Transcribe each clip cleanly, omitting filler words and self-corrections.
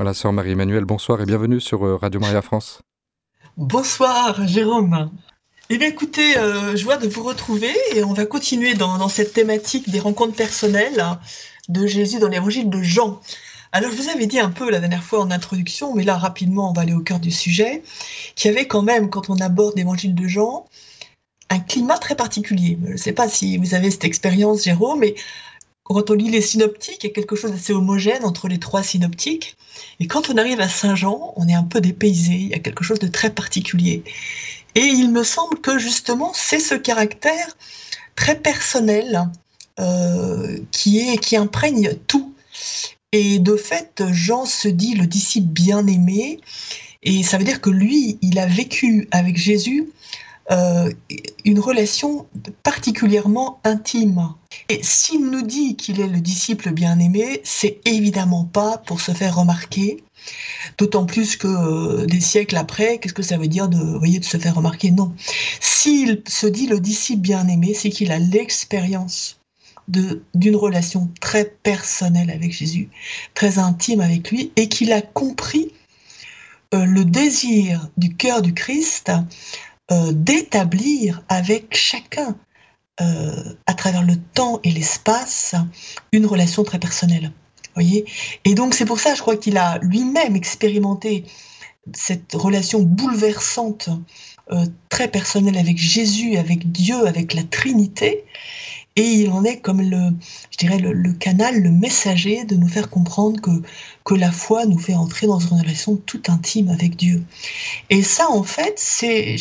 Voilà, sœur Marie-Emmanuelle, bonsoir et bienvenue sur Radio Maria France. Bonsoir Jérôme. Eh bien écoutez, joie de vous retrouver et on va continuer dans cette thématique des rencontres personnelles de Jésus dans l'évangile de Jean. Alors je vous avais dit un peu la dernière fois en introduction, mais là rapidement on va aller au cœur du sujet, qu'il y avait quand même, quand on aborde l'évangile de Jean, un climat très particulier. Je ne sais pas si vous avez cette expérience Jérôme, mais quand on lit les synoptiques, il y a quelque chose d'assez homogène entre les trois synoptiques. Et quand on arrive à Saint Jean, on est un peu dépaysé, il y a quelque chose de très particulier. Et il me semble que justement, c'est ce caractère très personnel qui imprègne tout. Et de fait, Jean se dit le disciple bien-aimé, et ça veut dire que lui, il a vécu avec Jésus une relation particulièrement intime. Et s'il nous dit qu'il est le disciple bien-aimé, c'est évidemment pas pour se faire remarquer, d'autant plus que des siècles après, qu'est-ce que ça veut dire de se faire remarquer? Non. S'il se dit le disciple bien-aimé, c'est qu'il a l'expérience d'une relation très personnelle avec Jésus, très intime avec lui, et qu'il a compris le désir du cœur du Christ d'établir avec chacun, à travers le temps et l'espace, une relation très personnelle. Voyez ? Et donc c'est pour ça, je crois qu'il a lui-même expérimenté cette relation bouleversante, très personnelle avec Jésus, avec Dieu, avec la Trinité, et il en est comme le canal, le messager de nous faire comprendre que la foi nous fait entrer dans une relation toute intime avec Dieu. Et ça, en fait, c'est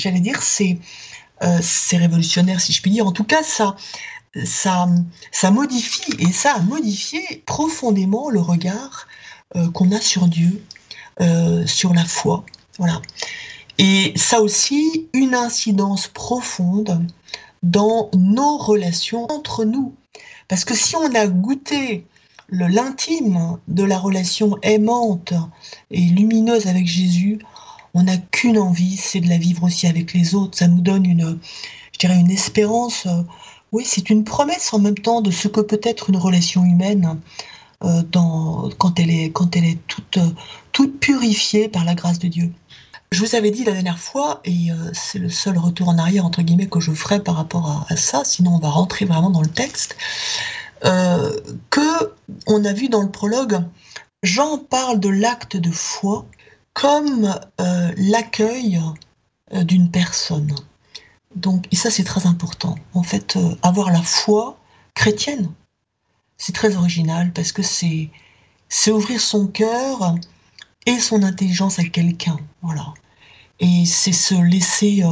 révolutionnaire, si je puis dire. En tout cas, ça modifie, et ça a modifié profondément le regard qu'on a sur Dieu, sur la foi. Voilà. Et ça a aussi une incidence profonde dans nos relations entre nous. Parce que si on a goûté l'intime de la relation aimante et lumineuse avec Jésus, on n'a qu'une envie, c'est de la vivre aussi avec les autres. Ça nous donne une espérance. Oui, c'est une promesse en même temps de ce que peut être une relation humaine quand elle est toute purifiée par la grâce de Dieu. Je vous avais dit la dernière fois, et c'est le seul retour en arrière entre guillemets que je ferai par rapport à ça, sinon on va rentrer vraiment dans le texte, que on a vu dans le prologue, Jean parle de l'acte de foi comme l'accueil d'une personne. Donc, et ça c'est très important. En fait, avoir la foi chrétienne, c'est très original parce que c'est ouvrir son cœur et son intelligence à quelqu'un, voilà. Et c'est se laisser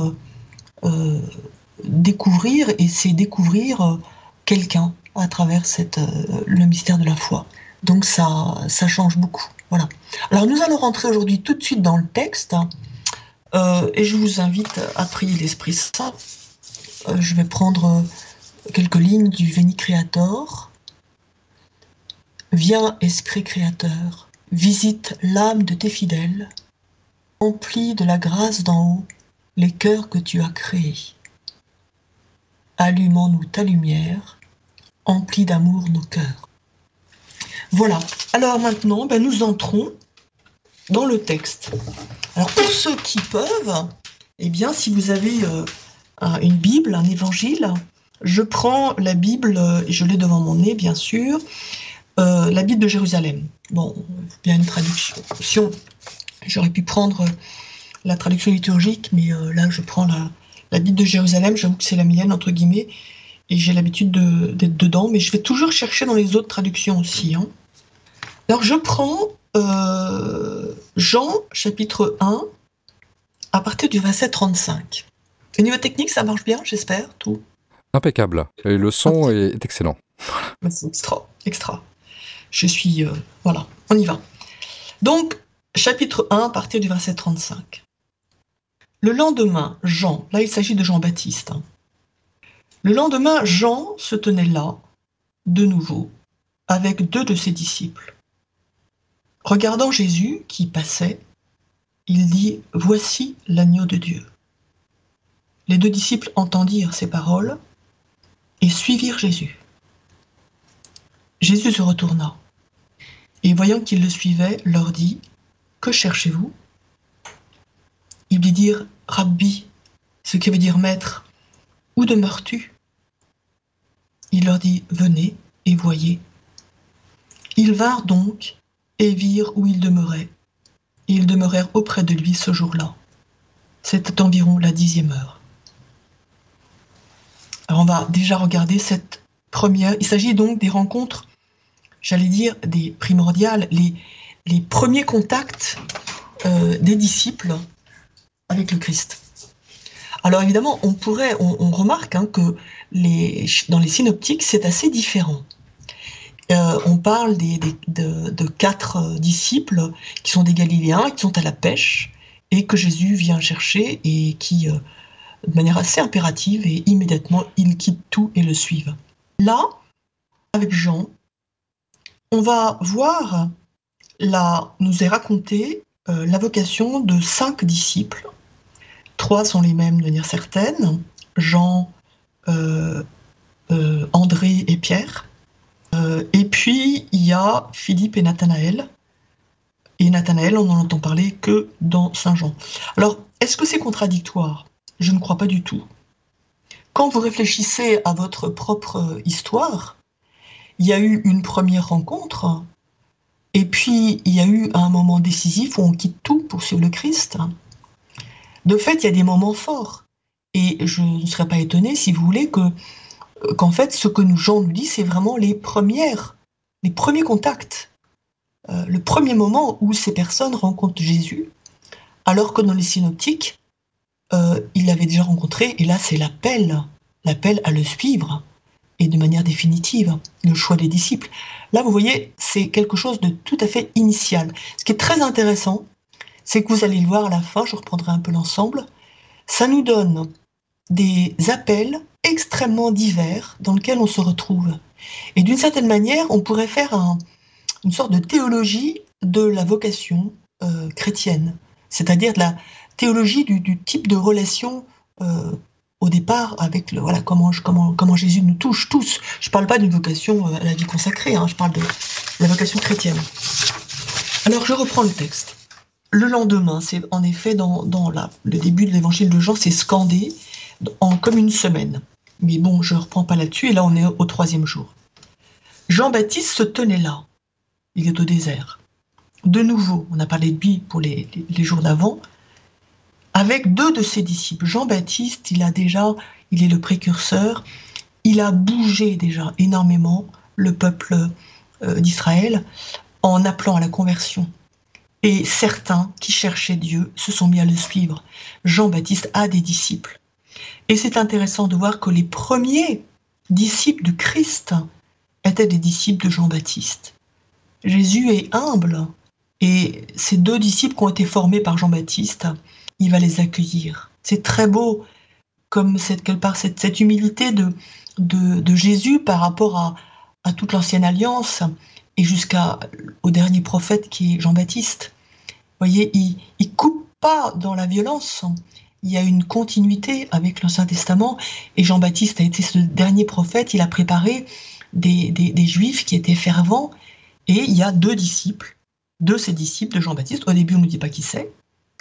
découvrir, et c'est découvrir quelqu'un à travers le mystère de la foi. Donc ça change beaucoup, voilà. Alors nous allons rentrer aujourd'hui tout de suite dans le texte, et je vous invite à prier l'Esprit Saint. Je vais prendre quelques lignes du Veni Creator. Viens, Esprit Créateur, visite l'âme de tes fidèles, remplis de la grâce d'en haut les cœurs que tu as créés. Allume en nous ta lumière, emplis d'amour nos cœurs. Voilà. Alors maintenant, nous entrons dans le texte. Alors pour ceux qui peuvent, eh bien, si vous avez une Bible, un évangile, je prends la Bible, et je l'ai devant mon nez, bien sûr, la Bible de Jérusalem. Bon, bien une traduction. J'aurais pu prendre la traduction liturgique, mais là, je prends la Bible de Jérusalem. J'avoue que c'est la mienne, entre guillemets, et j'ai l'habitude d'être dedans, mais je vais toujours chercher dans les autres traductions aussi. Hein. Alors, je prends Jean, chapitre 1, à partir du verset 35. Au niveau technique, ça marche bien, j'espère, tout. Impeccable. Et le son est excellent. C'est extra. Je suis... voilà, on y va. Donc, chapitre 1, à partir du verset 35. Le lendemain, Jean, là il s'agit de Jean-Baptiste. Hein. Le lendemain, Jean se tenait là, de nouveau, avec 2 de ses disciples. Regardant Jésus qui passait, il dit « Voici l'agneau de Dieu ». Les 2 disciples entendirent ces paroles et suivirent Jésus. Jésus se retourna et voyant qu'ils le suivaient, leur dit que cherchez-vous ? Ils lui dirent, Rabbi, ce qui veut dire maître, où demeures-tu ? Il leur dit, venez et voyez. Ils vinrent donc et virent où il demeurait. Et ils demeurèrent auprès de lui ce jour-là. C'était environ la 10e heure. Alors on va déjà regarder cette première. Il s'agit donc des rencontres, j'allais dire, des primordiales, les premiers contacts des disciples avec le Christ. Alors évidemment, on remarque que dans les synoptiques, c'est assez différent. On parle de 4 disciples qui sont des Galiléens, qui sont à la pêche, et que Jésus vient chercher et qui, de manière assez impérative et immédiatement, ils quittent tout et le suivent. Là, avec Jean, on va voir, nous est raconté la vocation de 5 disciples. 3 sont les mêmes de manière certaine, Jean, André et Pierre. Et puis, il y a Philippe et Nathanaël. Et Nathanaël, on n'en entend parler que dans Saint Jean. Alors, est-ce que c'est contradictoire ? Je ne crois pas du tout. Quand vous réfléchissez à votre propre histoire, il y a eu une première rencontre, et puis il y a eu un moment décisif où on quitte tout pour suivre le Christ. De fait, il y a des moments forts. Et je ne serais pas étonnée, si vous voulez, qu'en fait, ce que Jean nous dit, c'est vraiment les premiers contacts. Le premier moment où ces personnes rencontrent Jésus, alors que dans les synoptiques, il l'avait déjà rencontré, et là, c'est l'appel à le suivre, et de manière définitive, le choix des disciples. Là, vous voyez, c'est quelque chose de tout à fait initial. Ce qui est très intéressant, c'est que vous allez le voir à la fin, je reprendrai un peu l'ensemble, ça nous donne des appels extrêmement divers dans lesquels on se retrouve. Et d'une certaine manière, on pourrait faire une sorte de théologie de la vocation chrétienne, c'est-à-dire de la théologie du type de relation au départ avec comment Jésus nous touche tous. Je ne parle pas d'une vocation à la vie consacrée, je parle de la vocation chrétienne. Alors je reprends le texte. Le lendemain, c'est en effet dans le début de l'évangile de Jean, c'est scandé comme une semaine. Mais bon, je ne reprends pas là-dessus, et là on est au 3e jour. Jean-Baptiste se tenait là, il est au désert. De nouveau, on a parlé de lui pour les jours d'avant, avec 2 de ses disciples. Jean-Baptiste, il est le précurseur, il a bougé déjà énormément le peuple d'Israël en appelant à la conversion. Et certains qui cherchaient Dieu se sont mis à le suivre. Jean-Baptiste a des disciples. Et c'est intéressant de voir que les premiers disciples du Christ étaient des disciples de Jean-Baptiste. Jésus est humble, et ces 2 disciples qui ont été formés par Jean-Baptiste, il va les accueillir. C'est très beau, comme cette humilité de Jésus par rapport à toute l'ancienne alliance, et jusqu'au dernier prophète qui est Jean-Baptiste. Vous voyez, il coupe pas dans la violence. Il y a une continuité avec l'Ancien Testament, et Jean-Baptiste a été ce dernier prophète. Il a préparé des Juifs qui étaient fervents, et il y a 2 disciples, de ces disciples de Jean-Baptiste. Au début, on ne nous dit pas qui c'est.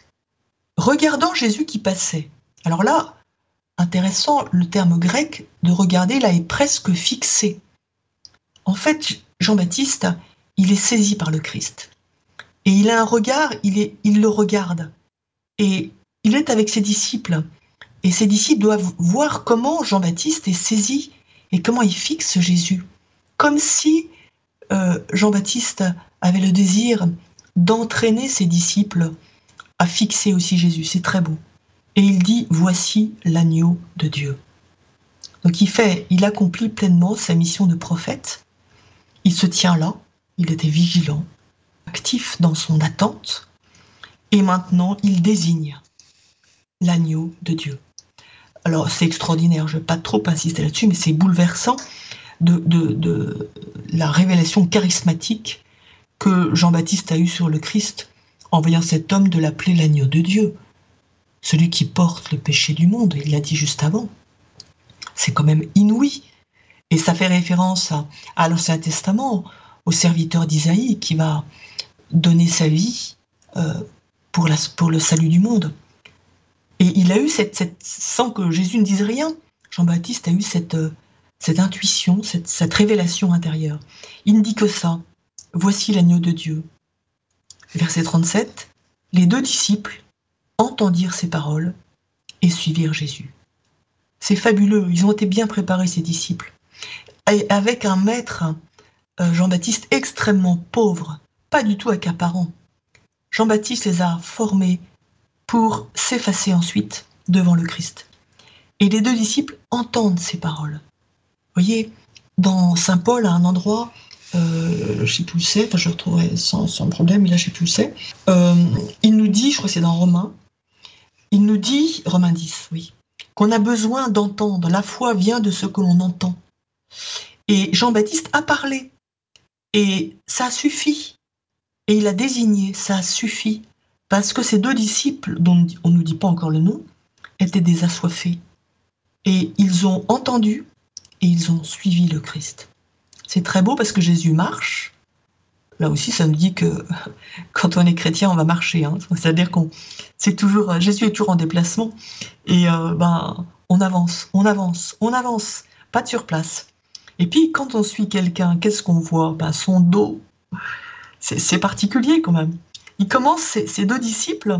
Regardant Jésus qui passait. Alors là, intéressant, le terme grec de regarder là est presque fixé. En fait, Jean-Baptiste, il est saisi par le Christ. Et il a un regard, il le regarde. Et il est avec ses disciples. Et ses disciples doivent voir comment Jean-Baptiste est saisi et comment il fixe Jésus. Comme si Jean-Baptiste avait le désir d'entraîner ses disciples à fixer aussi Jésus. C'est très beau. Et il dit, voici l'agneau de Dieu. Donc il accomplit pleinement sa mission de prophète. Il se tient là, il était vigilant, actif dans son attente, et maintenant il désigne l'agneau de Dieu. Alors c'est extraordinaire, je ne vais pas trop insister là-dessus, mais c'est bouleversant de la révélation charismatique que Jean-Baptiste a eue sur le Christ, en voyant cet homme de l'appeler l'agneau de Dieu, celui qui porte le péché du monde, il l'a dit juste avant. C'est quand même inouï. Et ça fait référence à l'Ancien Testament, au serviteur d'Isaïe qui va donner sa vie euh, pour le salut du monde. Et il a eu sans que Jésus ne dise rien, Jean-Baptiste a eu cette intuition, cette révélation intérieure. Il ne dit que ça. Voici l'agneau de Dieu. Verset 37, les 2 disciples entendirent ces paroles et suivirent Jésus. C'est fabuleux, ils ont été bien préparés, ces disciples. Et avec un maître, Jean-Baptiste, extrêmement pauvre, pas du tout accaparant. Jean-Baptiste les a formés pour s'effacer ensuite devant le Christ. Et les 2 disciples entendent ces paroles. Vous voyez, dans Saint Paul, à un endroit, je ne sais plus où c'est, je retrouverai sans problème, mais là je ne sais plus où c'est, il nous dit, je crois que c'est dans Romains, il nous dit, Romains 10, oui, qu'on a besoin d'entendre. La foi vient de ce que l'on entend. Et Jean-Baptiste a parlé. Et ça suffit. Et il a désigné, ça suffit. Parce que ces 2 disciples, dont on ne nous dit pas encore le nom, étaient des assoiffés. Et ils ont entendu et ils ont suivi le Christ. C'est très beau parce que Jésus marche. Là aussi, ça nous dit que quand on est chrétien, on va marcher. Hein. C'est-à-dire Jésus est toujours en déplacement. Et on avance, pas de surplace. Et puis, quand on suit quelqu'un, qu'est-ce qu'on voit ? Son dos. C'est particulier quand même. Il commence, ces 2 disciples,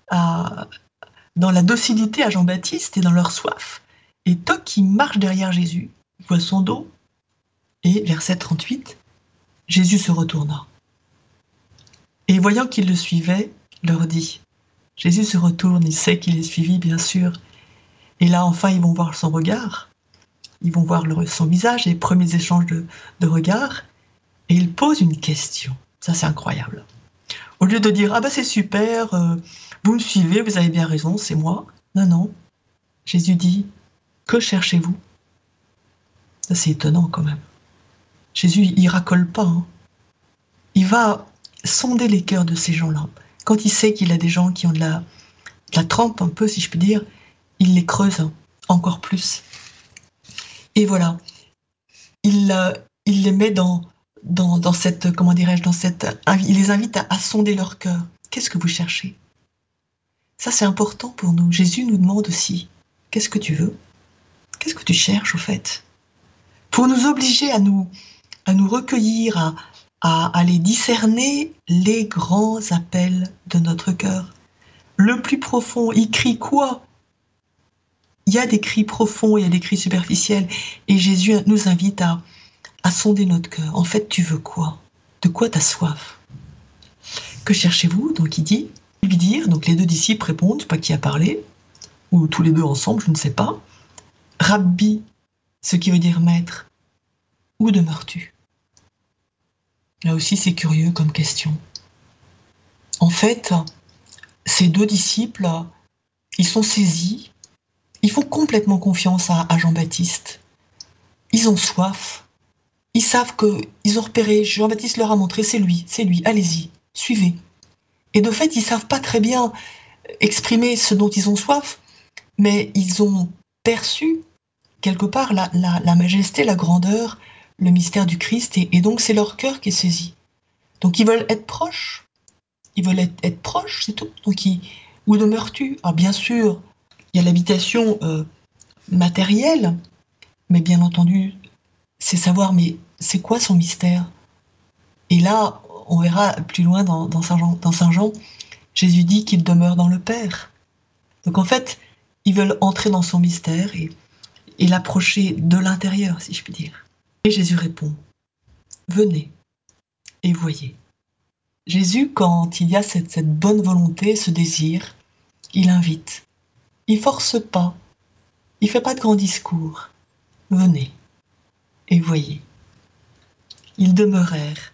dans la docilité à Jean-Baptiste et dans leur soif. Et toc, ils marchent derrière Jésus. Ils voient son dos. Et verset 38, Jésus se retourna. Et voyant qu'ils le suivaient, leur dit, Jésus se retourne, il sait qu'il est suivi, bien sûr. Et là, enfin, ils vont voir son regard. Ils vont voir son visage, les premiers échanges de regards. Et il pose une question. Ça, c'est incroyable. Au lieu de dire, c'est super, vous me suivez, vous avez bien raison, c'est moi. Non. Jésus dit, que cherchez-vous ? Ça, c'est étonnant quand même. Jésus, il racole pas. Hein. Il va sonder les cœurs de ces gens-là. Quand il sait qu'il a des gens qui ont de la trempe un peu, si je puis dire, il les creuse encore plus. Et voilà, il les met dans cette, comment dirais-je, il les invite à sonder leur cœur. Qu'est-ce que vous cherchez ? Ça, c'est important pour nous. Jésus nous demande aussi, qu'est-ce que tu veux ? Qu'est-ce que tu cherches, au fait ? Pour nous obliger à nous recueillir, à aller discerner les grands appels de notre cœur. Le plus profond, il crie quoi ? Il y a des cris profonds, il y a des cris superficiels. Et Jésus nous invite à sonder notre cœur. En fait, tu veux quoi ? De quoi t'as soif ? Que cherchez-vous ? Donc il lui dire, donc les 2 disciples répondent, je ne sais pas qui a parlé, ou tous les 2 ensemble, je ne sais pas. Rabbi, ce qui veut dire maître, où demeures-tu ? Là aussi, c'est curieux comme question. En fait, ces 2 disciples, ils sont saisis, ils font complètement confiance à Jean-Baptiste. Ils ont soif. Ils savent qu'ils ont repéré, Jean-Baptiste leur a montré, c'est lui, allez-y, suivez. Et de fait, ils ne savent pas très bien exprimer ce dont ils ont soif, mais ils ont perçu quelque part la majesté, la grandeur, le mystère du Christ, et donc c'est leur cœur qui est saisi. Donc ils veulent être proches, être proches, c'est tout. Donc où demeures-tu ? Alors bien sûr, il y a l'habitation matérielle, mais bien entendu, c'est savoir, mais c'est quoi son mystère ? Et là, on verra plus loin dans Saint Jean, Jésus dit qu'il demeure dans le Père. Donc en fait, ils veulent entrer dans son mystère et l'approcher de l'intérieur, si je puis dire. Et Jésus répond, venez et voyez. Jésus, quand il y a cette bonne volonté, ce désir, il invite. Il force pas, il fait pas de grands discours. Venez et voyez. Ils demeurèrent.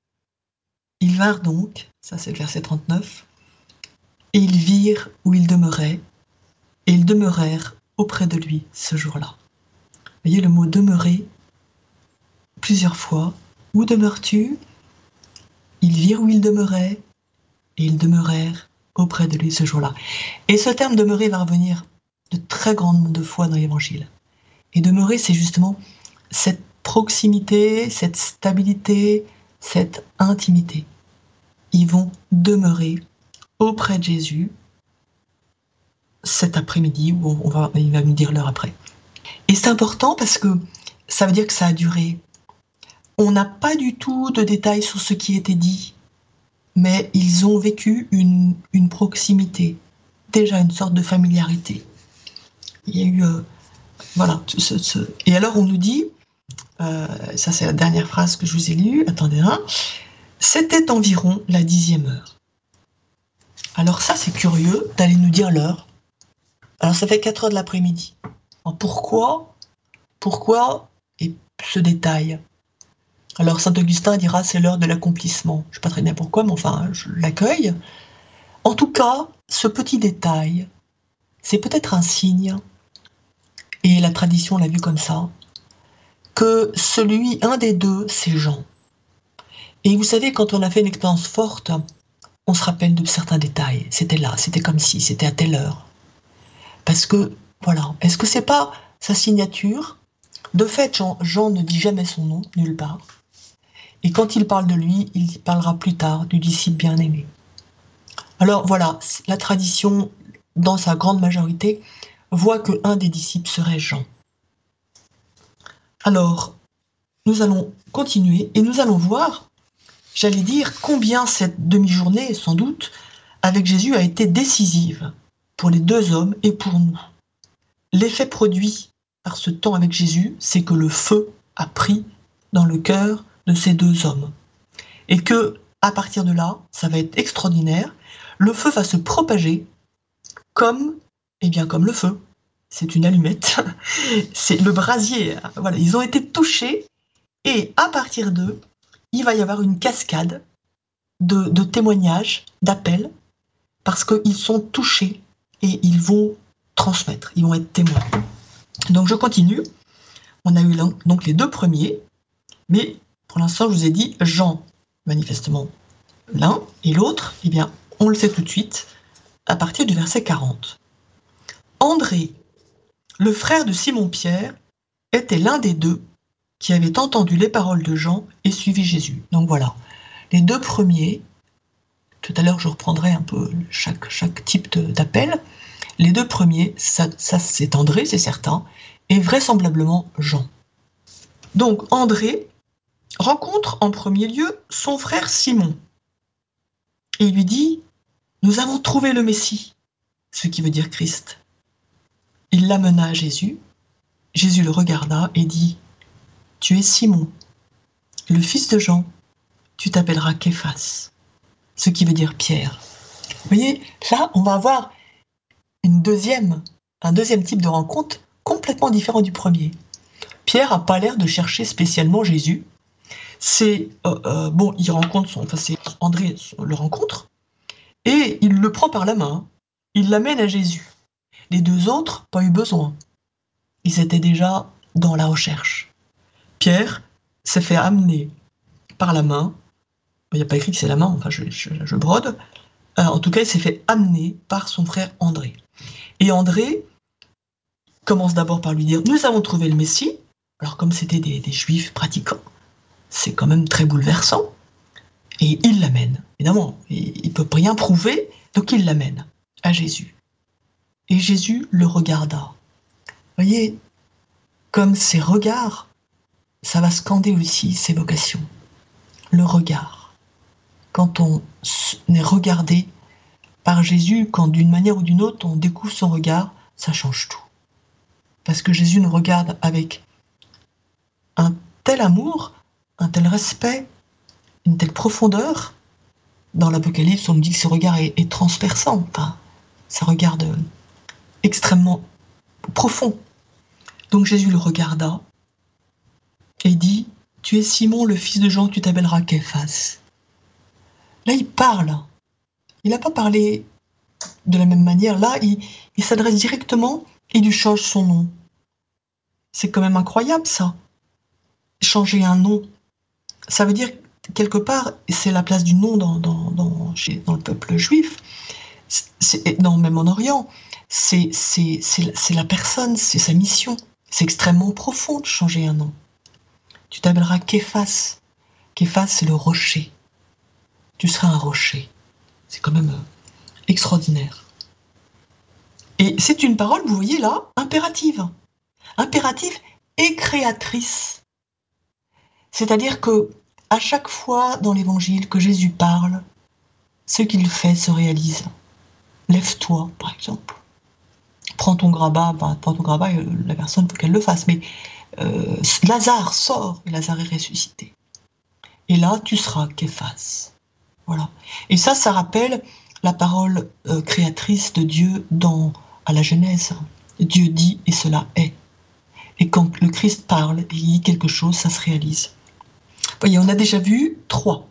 Ils vinrent donc, ça c'est le verset 39, et ils virent où il demeurait, et ils demeurèrent auprès de lui ce jour-là. Vous voyez le mot demeurer plusieurs fois. Où demeures-tu ? Ils virent où il demeurait, et ils demeurèrent auprès de lui ce jour-là. Et ce terme demeurer va revenir de très grandes de fois dans l'Évangile. Et demeurer, c'est justement cette proximité, cette stabilité, cette intimité. Ils vont demeurer auprès de Jésus cet après-midi, où il va nous dire l'heure après. Et c'est important parce que ça veut dire que ça a duré. On n'a pas du tout de détails sur ce qui était dit, mais ils ont vécu une proximité, déjà une sorte de familiarité. Il y a eu, voilà. Et alors on nous dit, ça c'est la dernière phrase que je vous ai lue, attendez, c'était environ la 10e heure. Alors ça c'est curieux d'aller nous dire l'heure. Alors ça fait 4 heures de l'après-midi. Alors, pourquoi et ce détail? Alors saint Augustin dira c'est l'heure de l'accomplissement. Je ne sais pas très bien pourquoi, mais enfin je l'accueille. En tout cas, ce petit détail, c'est peut-être un signe, et la tradition l'a vu comme ça, que un des deux, c'est Jean. Et vous savez, quand on a fait une expérience forte, on se rappelle de certains détails. C'était là, c'était comme si, c'était à telle heure. Parce que, voilà, est-ce que c'est pas sa signature? De fait, Jean ne dit jamais son nom, nulle part. Et quand il parle de lui, il parlera plus tard du disciple bien-aimé. Alors voilà, la tradition, dans sa grande majorité, voit qu'un des disciples serait Jean. Alors, nous allons continuer et nous allons voir, j'allais dire, combien cette demi-journée, sans doute, avec Jésus a été décisive pour les deux hommes et pour nous. L'effet produit par ce temps avec Jésus, c'est que le feu a pris dans le cœur de ces deux hommes. Et que, à partir de là, ça va être extraordinaire, le feu va se propager comme le feu. C'est une allumette, c'est le brasier. Voilà, ils ont été touchés et à partir d'eux, il va y avoir une cascade de témoignages, d'appels, parce qu'ils sont touchés et ils vont transmettre, ils vont être témoins. Donc je continue. On a eu donc les deux premiers, mais pour l'instant je vous ai dit Jean, manifestement l'un, et l'autre, eh bien, on le sait tout de suite, à partir du verset 40. André, le frère de Simon-Pierre, était l'un des deux qui avait entendu les paroles de Jean et suivi Jésus. Donc voilà, les deux premiers, tout à l'heure je reprendrai un peu chaque type d'appel, les deux premiers, ça c'est André, c'est certain, et vraisemblablement Jean. Donc André rencontre en premier lieu son frère Simon, et il lui dit « Nous avons trouvé le Messie », ce qui veut dire Christ. Il l'amena à Jésus, Jésus le regarda et dit « Tu es Simon, le fils de Jean, tu t'appelleras Képhas », ce qui veut dire Pierre. Vous voyez, là on va avoir un deuxième type de rencontre complètement différent du premier. Pierre n'a pas l'air de chercher spécialement Jésus. Il rencontre André le rencontre et il le prend par la main, il l'amène à Jésus. Les deux autres, pas eu besoin. Ils étaient déjà dans la recherche. Pierre s'est fait amener par la main. Il n'y a pas écrit que c'est la main, enfin je brode. En tout cas, il s'est fait amener par son frère André. Et André commence d'abord par lui dire « Nous avons trouvé le Messie ». Alors comme c'était des juifs pratiquants, c'est quand même très bouleversant. Et il l'amène, évidemment. Il ne peut rien prouver, donc il l'amène à Jésus. Et Jésus le regarda. Vous voyez, comme ses regards, ça va scander aussi ses vocations. Le regard. Quand on est regardé par Jésus, quand d'une manière ou d'une autre on découvre son regard, ça change tout. Parce que Jésus nous regarde avec un tel amour, un tel respect, une telle profondeur. Dans l'Apocalypse, on nous dit que ce regard est transperçant. Enfin, ça regarde extrêmement profond. Donc Jésus le regarda et dit « Tu es Simon, le fils de Jean, tu t'appelleras Képhas ». Là, il parle. Il n'a pas parlé de la même manière. Là, il s'adresse directement et il lui change son nom. C'est quand même incroyable, ça. Changer un nom. Ça veut dire, quelque part, c'est la place du nom dans le peuple juif, même en Orient. C'est la personne, c'est sa mission. C'est extrêmement profond de changer un nom. Tu t'appelleras Képhas. Képhas, c'est le rocher. Tu seras un rocher. C'est quand même extraordinaire. Et c'est une parole, vous voyez là, impérative. Impérative et créatrice. C'est-à-dire que à chaque fois dans l'Évangile que Jésus parle, ce qu'il fait se réalise. Lève-toi, par exemple. Prends ton grabat, la personne, il faut qu'elle le fasse, mais Lazare sort, et Lazare est ressuscité. Et là, tu seras qu'efface. Voilà. Et ça rappelle la parole créatrice de Dieu à la Genèse. Dieu dit et cela est. Et quand le Christ parle et il dit quelque chose, ça se réalise. Vous voyez, on a déjà vu 3.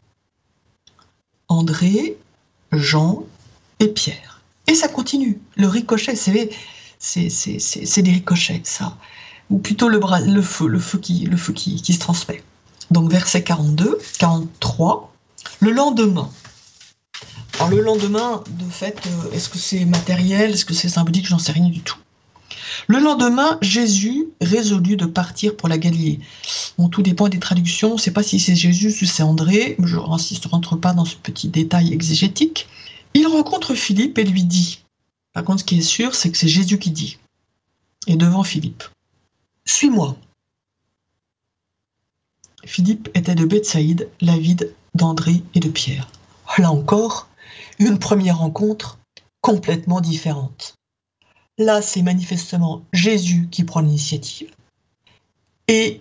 André, Jean et Pierre. Et ça continue. Le ricochet, c'est des ricochets, ça. Ou plutôt le feu qui se transmet. Donc verset 42, 43. Le lendemain. Alors le lendemain, de fait, est-ce que c'est matériel, est-ce que c'est symbolique, j'en sais rien du tout. Le lendemain, Jésus résolut de partir pour la Galilée. Bon, tout dépend des traductions, on ne sait pas si c'est Jésus ou c'est André, je ne rentre pas dans ce petit détail exégétique. Il rencontre Philippe et lui dit, par contre ce qui est sûr, c'est que c'est Jésus qui dit, et devant Philippe, « Suis-moi ». Philippe était de Bethsaïde, la ville d'André et de Pierre. Là encore, une première rencontre complètement différente. Là, c'est manifestement Jésus qui prend l'initiative. Et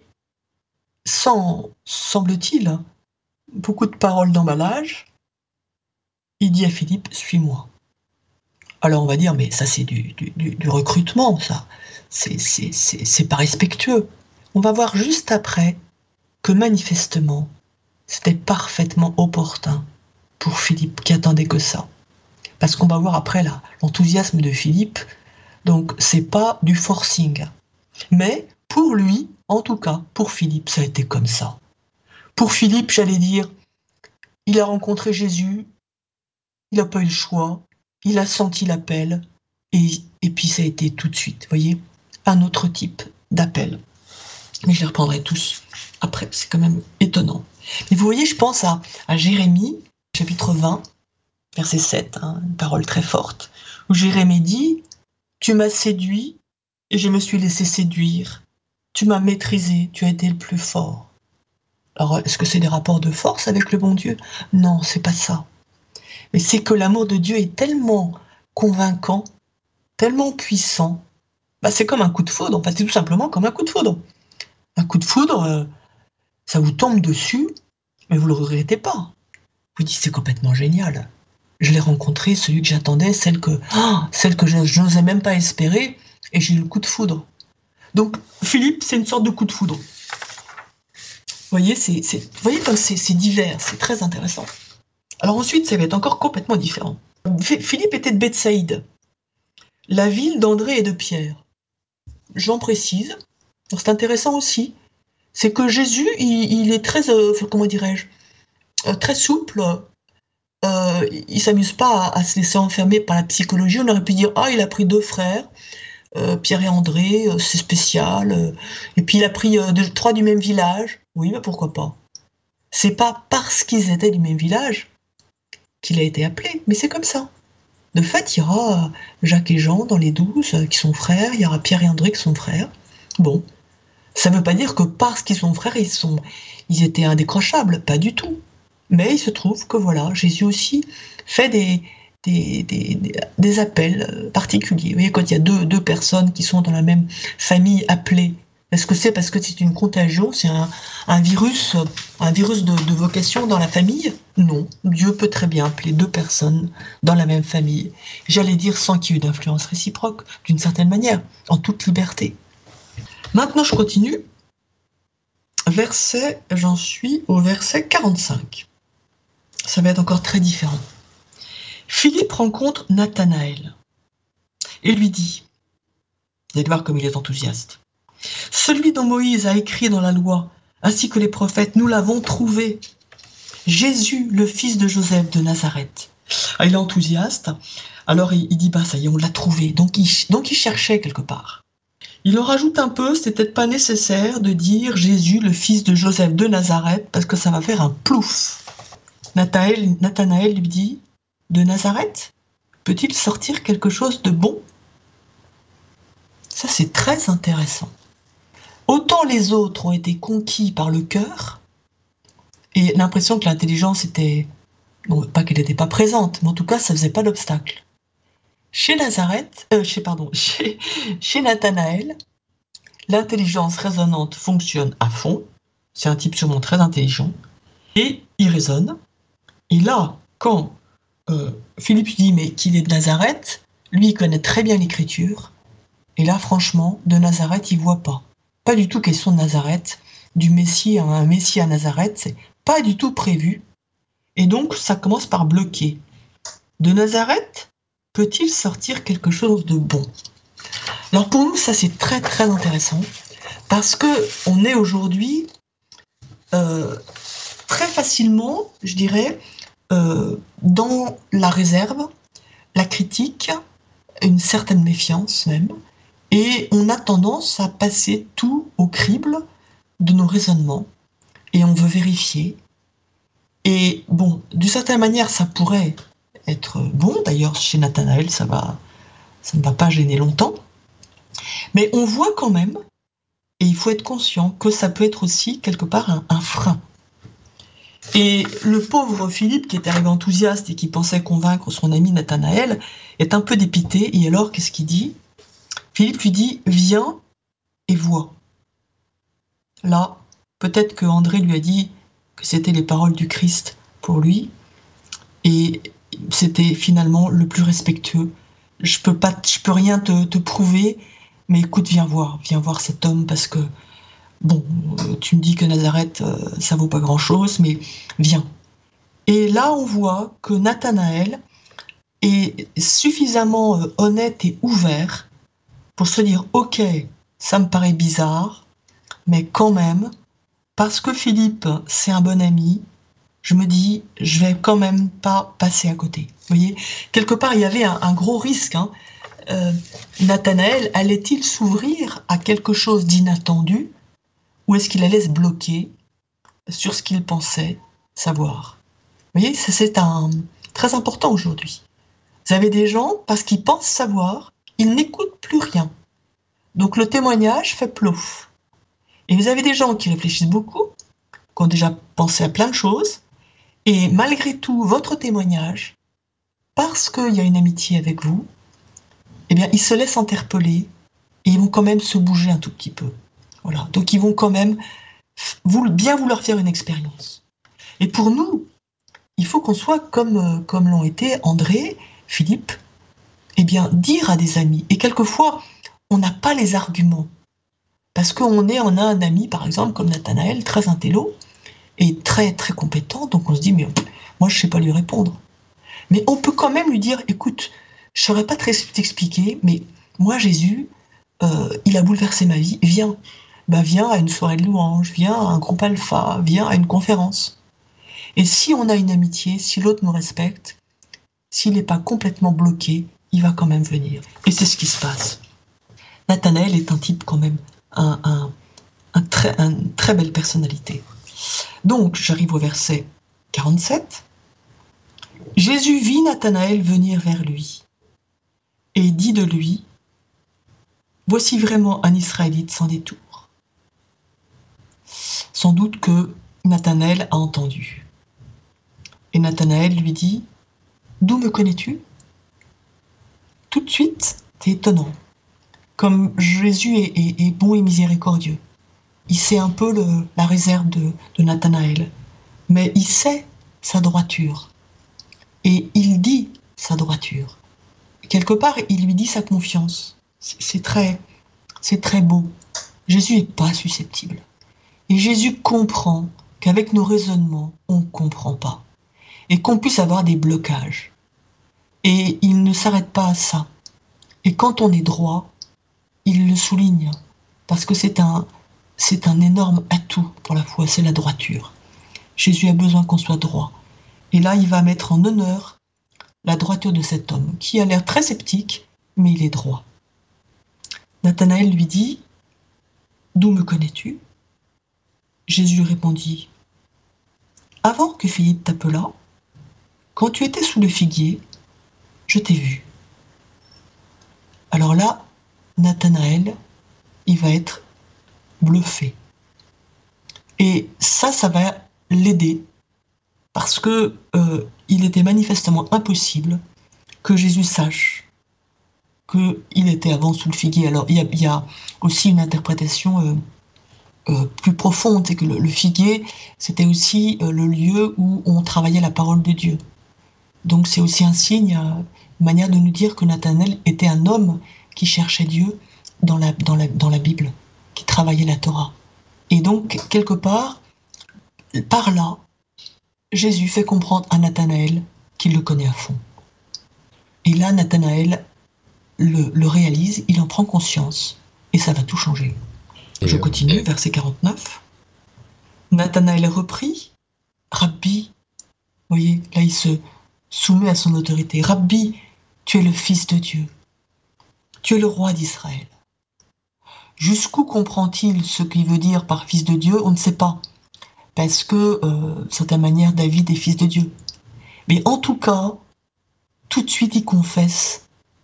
sans, semble-t-il, beaucoup de paroles d'emballage, il dit à Philippe, suis-moi. Alors on va dire, mais ça c'est du recrutement, ça. C'est pas respectueux. On va voir juste après que manifestement, c'était parfaitement opportun pour Philippe qui attendait que ça. Parce qu'on va voir après l'enthousiasme de Philippe, donc c'est pas du forcing. Mais pour lui, en tout cas, pour Philippe, ça a été comme ça. Pour Philippe, j'allais dire, il a rencontré Jésus, il n'a pas eu le choix, il a senti l'appel, et puis ça a été tout de suite, vous voyez, un autre type d'appel. Mais je les reprendrai tous après, c'est quand même étonnant. Mais vous voyez, je pense à Jérémie, chapitre 20, verset 7, une parole très forte, où Jérémie dit « Tu m'as séduit et je me suis laissé séduire. Tu m'as maîtrisé, tu as été le plus fort. » Alors, est-ce que c'est des rapports de force avec le bon Dieu? Non, c'est pas ça. Mais c'est que l'amour de Dieu est tellement convaincant, tellement puissant, c'est comme un coup de foudre, c'est tout simplement comme un coup de foudre. Un coup de foudre, ça vous tombe dessus, mais vous ne le regrettez pas. Vous dites, c'est complètement génial. Je l'ai rencontré, celui que j'attendais, celle que je n'osais même pas espérer, et j'ai eu le coup de foudre. Donc, Philippe, c'est une sorte de coup de foudre. Vous voyez, comme c'est divers, c'est très intéressant. Alors ensuite, ça va être encore complètement différent. Philippe était de Bethsaïde, la ville d'André et de Pierre. J'en précise, c'est intéressant aussi, c'est que Jésus, il est très, comment dirais-je, très souple. Il s'amuse pas à se laisser enfermer par la psychologie. On aurait pu dire, il a pris 2 frères, Pierre et André, c'est spécial. Et puis il a pris 3 du même village. Oui, mais pourquoi pas? C'est pas parce qu'ils étaient du même village qu'il a été appelé, mais c'est comme ça. De fait, il y aura Jacques et Jean dans les 12 qui sont frères, il y aura Pierre et André qui sont frères. Bon, ça ne veut pas dire que parce qu'ils sont frères, ils étaient indécrochables, pas du tout. Mais il se trouve que voilà, Jésus aussi fait des appels particuliers. Vous voyez, quand il y a deux personnes qui sont dans la même famille appelées, est-ce que c'est parce que c'est une contagion, c'est un virus de vocation dans la famille? Non, Dieu peut très bien appeler 2 personnes dans la même famille. J'allais dire sans qu'il y ait eu d'influence réciproque, d'une certaine manière, en toute liberté. Maintenant, je continue. J'en suis au verset 45. Ça va être encore très différent. Philippe rencontre Nathanaël et lui dit, vous allez voir comme il est enthousiaste, « Celui dont Moïse a écrit dans la loi, ainsi que les prophètes, nous l'avons trouvé, Jésus, le fils de Joseph de Nazareth. » Il est enthousiaste, alors il dit, ça y est, on l'a trouvé, donc il cherchait quelque part. Il en rajoute un peu, c'est peut-être pas nécessaire de dire Jésus, le fils de Joseph de Nazareth, parce que ça va faire un plouf. Nathanaël lui dit, de Nazareth? peut-il sortir quelque chose de bon? Ça, c'est très intéressant. Autant les autres ont été conquis par le cœur, et l'impression que l'intelligence était... Non, pas qu'elle n'était pas présente, mais en tout cas, ça faisait pas d'obstacle. Chez Nathanaël, l'intelligence raisonnante fonctionne à fond. C'est un type sûrement très intelligent. Et il raisonne. Et là, quand Philippe lui dit mais qu'il est de Nazareth, lui, il connaît très bien l'écriture. Et là, franchement, de Nazareth, il voit pas. Pas du tout question de Nazareth. Du Messie à un Messie à Nazareth, c'est pas du tout prévu. Et donc, ça commence par bloquer. De Nazareth, peut-il sortir quelque chose de bon? Alors pour nous, ça c'est très très intéressant parce que on est aujourd'hui très facilement, je dirais, dans la réserve, la critique, une certaine méfiance même, et on a tendance à passer tout au crible de nos raisonnements et on veut vérifier. Et bon, d'une certaine manière, ça pourrait être bon. D'ailleurs, chez Nathanaël, ça ne va pas gêner longtemps. Mais on voit quand même, et il faut être conscient, que ça peut être aussi quelque part un frein. Et le pauvre Philippe, qui est arrivé enthousiaste et qui pensait convaincre son ami Nathanaël, est un peu dépité. Et alors, qu'est-ce qu'il dit? Philippe lui dit « Viens et vois ». Là, peut-être que André lui a dit que c'était les paroles du Christ pour lui, et c'était finalement le plus respectueux. Je peux rien te prouver, mais écoute, viens voir cet homme, parce que, bon, tu me dis que Nazareth, ça vaut pas grand-chose, mais viens. Et là, on voit que Nathanaël est suffisamment honnête et ouvert pour se dire « Ok, ça me paraît bizarre, mais quand même, parce que Philippe, c'est un bon ami, je me dis, je vais quand même pas passer à côté. » Vous voyez, quelque part, il y avait un gros risque. Nathanaël allait-il s'ouvrir à quelque chose d'inattendu, ou est-ce qu'il allait se bloquer sur ce qu'il pensait savoir? Vous voyez, ça c'est très important aujourd'hui. Vous avez des gens, parce qu'ils pensent savoir, ils n'écoutent plus rien. Donc le témoignage fait plouf. Et vous avez des gens qui réfléchissent beaucoup, qui ont déjà pensé à plein de choses, et malgré tout, votre témoignage, parce qu'il y a une amitié avec vous, eh bien, ils se laissent interpeller et ils vont quand même se bouger un tout petit peu. Voilà. Donc, ils vont quand même bien vouloir faire une expérience. Et pour nous, il faut qu'on soit comme l'ont été André, Philippe, eh bien, dire à des amis. Et quelquefois, on n'a pas les arguments. Parce qu'on a un ami, par exemple, comme Nathanaël, très intello, et très, très compétent, donc on se dit, mais moi, je ne sais pas lui répondre. Mais on peut quand même lui dire, écoute, je ne saurais pas très t'expliquer, mais moi, Jésus, il a bouleversé ma vie, viens. Viens à une soirée de louange, viens à un groupe alpha, viens à une conférence. Et si on a une amitié, si l'autre nous respecte, s'il n'est pas complètement bloqué, il va quand même venir. Et c'est ce qui se passe. Nathanaël est un type quand même, une très belle personnalité. Donc, j'arrive au verset 47. Jésus vit Nathanaël venir vers lui et dit de lui, « Voici vraiment un Israélite sans détour. » Sans doute que Nathanaël a entendu. Et Nathanaël lui dit, « D'où me connais-tu » Tout de suite, c'est étonnant. Comme Jésus est bon et miséricordieux. Il sait un peu la réserve de Nathanaël, mais il sait sa droiture. Et il dit sa droiture. Quelque part, il lui dit sa confiance. C'est très beau. Jésus n'est pas susceptible. Et Jésus comprend qu'avec nos raisonnements, on ne comprend pas. Et qu'on puisse avoir des blocages. Et il ne s'arrête pas à ça. Et quand on est droit, il le souligne. Parce que c'est un énorme atout pour la foi, c'est la droiture. Jésus a besoin qu'on soit droit. Et là, il va mettre en honneur la droiture de cet homme, qui a l'air très sceptique, mais il est droit. Nathanaël lui dit, « D'où me connais-tu » Jésus répondit, « Avant que Philippe t'appelât, quand tu étais sous le figuier, je t'ai vu. Alors là, Nathanaël, il va être bluffé. Et ça va l'aider, parce que il était manifestement impossible que Jésus sache qu'il était avant sous le figuier. Alors il y a aussi une interprétation plus profonde, c'est que le figuier, c'était aussi le lieu où on travaillait la parole de Dieu. Donc c'est aussi un signe, une manière de nous dire que Nathanaël était un homme qui cherchait Dieu dans la Bible, qui travaillait la Torah. Et donc, quelque part, par là, Jésus fait comprendre à Nathanaël qu'il le connaît à fond. Et là, Nathanaël le réalise, il en prend conscience, et ça va tout changer. Je continue, verset 49. Nathanaël reprit, Rabbi, vous voyez, là il se soumet à son autorité. Rabbi, tu es le Fils de Dieu, tu es le roi d'Israël. Jusqu'où comprend-il ce qu'il veut dire par Fils de Dieu? On ne sait pas, parce que, d'une certaine manière, David est Fils de Dieu. Mais en tout cas, tout de suite il confesse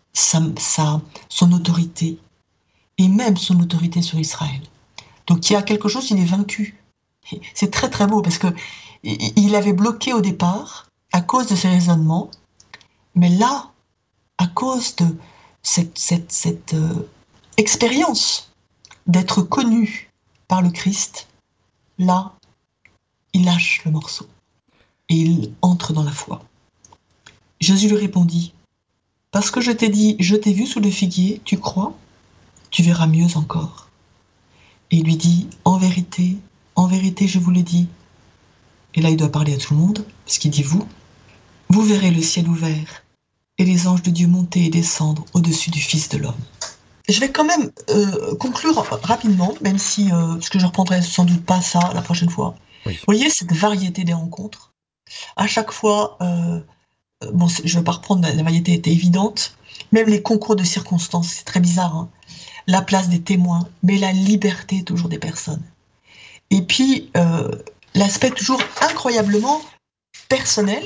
son autorité, et même son autorité sur Israël. Donc il y a quelque chose, il est vaincu. C'est très très beau, parce que il avait bloqué au départ, à cause de ses raisonnements, mais là, à cause de cette expérience d'être connu par le Christ, là, il lâche le morceau et il entre dans la foi. Jésus lui répondit, « Parce que je t'ai dit, je t'ai vu sous le figuier, tu crois? Tu verras mieux encore. » Et il lui dit, « En vérité, je vous le dis. » Et là, il doit parler à tout le monde, parce qu'il dit « vous. Vous verrez le ciel ouvert et les anges de Dieu monter et descendre au-dessus du Fils de l'homme. » Je vais quand même conclure rapidement, même si, parce que je ne reprendrai sans doute pas ça la prochaine fois. Oui. Vous voyez cette variété des rencontres. À chaque fois, bon, je ne vais pas reprendre, la variété était évidente. Même les concours de circonstances, c'est très bizarre. Hein. La place des témoins, mais la liberté toujours des personnes. Et puis, l'aspect toujours incroyablement personnel,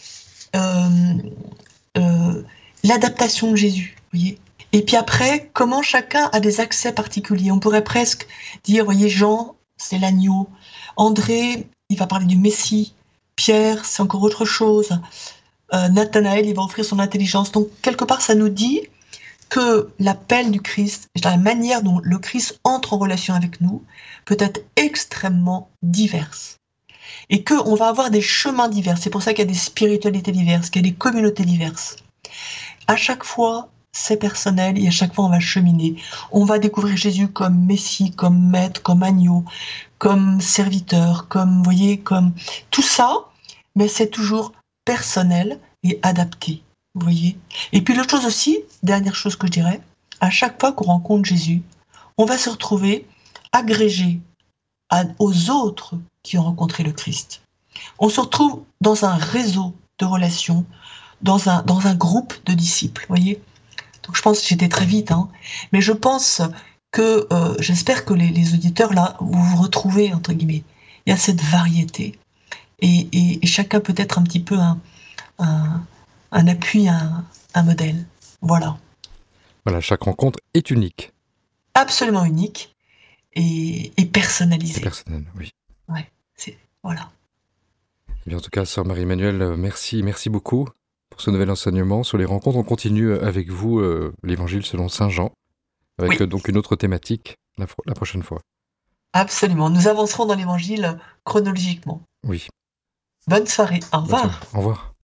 l'adaptation de Jésus, vous voyez. Et puis après, comment chacun a des accès particuliers. On pourrait presque dire, vous voyez, Jean, c'est l'agneau. André, il va parler du Messie. Pierre, c'est encore autre chose. Nathanaël, il va offrir son intelligence. Donc, quelque part, ça nous dit que l'appel du Christ, la manière dont le Christ entre en relation avec nous, peut être extrêmement diverse. Et qu'on va avoir des chemins divers. C'est pour ça qu'il y a des spiritualités diverses, qu'il y a des communautés diverses. À chaque fois, c'est personnel et à chaque fois, on va cheminer. On va découvrir Jésus comme Messie, comme Maître, comme agneau, comme serviteur, comme, vous voyez, comme tout ça, mais c'est toujours personnel et adapté. Vous voyez. Et puis l'autre chose aussi, dernière chose que je dirais, à chaque fois qu'on rencontre Jésus, on va se retrouver agrégé aux autres qui ont rencontré le Christ. On se retrouve dans un réseau de relations, dans un groupe de disciples, vous voyez. Donc je pense que j'étais très vite, hein, mais je pense que, j'espère que les auditeurs, là, vous vous retrouvez, entre guillemets. Il y a cette variété. Et chacun peut être un petit peu un appui, un modèle. Voilà. Voilà, chaque rencontre est unique. Absolument unique et personnalisée. C'est personnel, oui. Ouais, voilà. Et bien, en tout cas, sœur Marie-Emmanuelle, merci beaucoup pour ce nouvel enseignement sur les rencontres. On continue avec vous l'évangile selon Saint Jean, avec donc une autre thématique la prochaine fois. Absolument. Nous avancerons dans l'évangile chronologiquement. Oui. Bonne soirée. Au revoir. Au revoir.